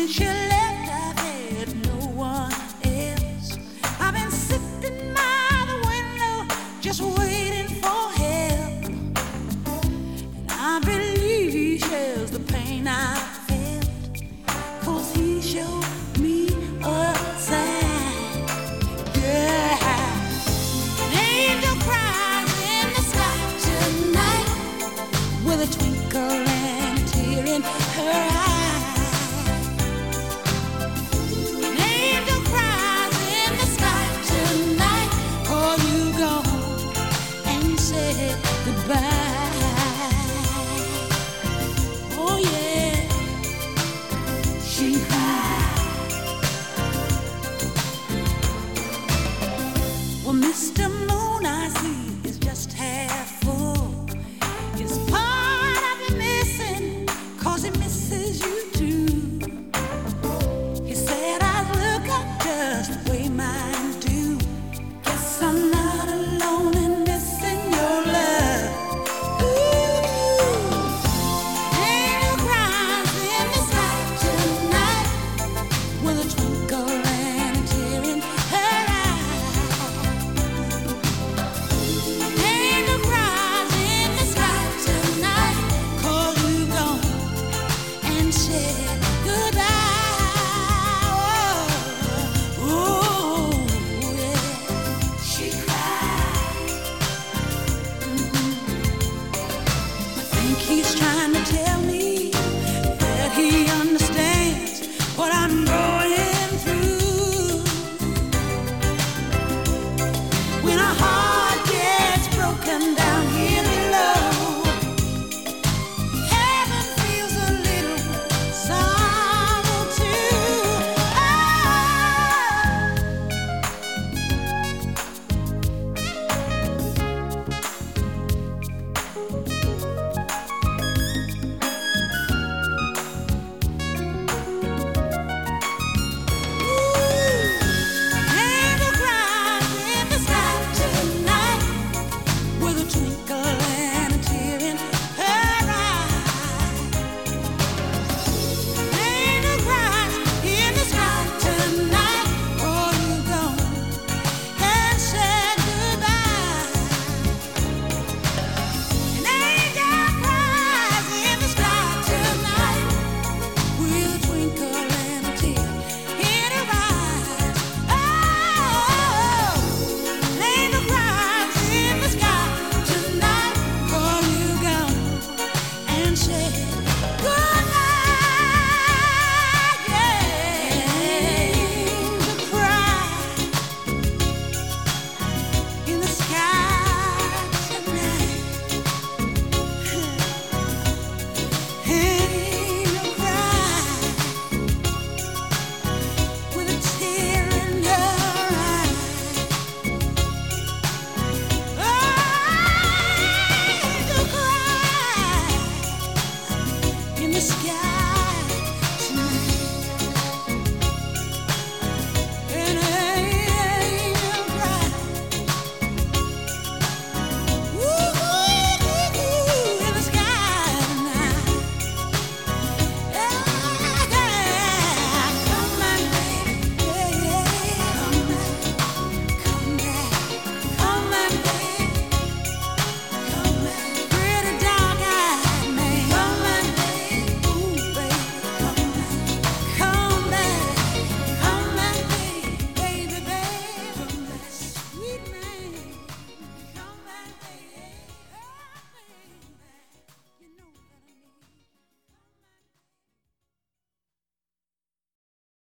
Since you left, I've had no one else. I've been sitting by the window, just waiting for help. And I believe he shares the pain I felt, 'cause he showed me a sign. Yeah. An angel cries in the sky tonight, with a twinkle and a tear in her eye. An angel cries in the sky tonight, 'cause you gone and said goodbye. Oh yeah, she cried.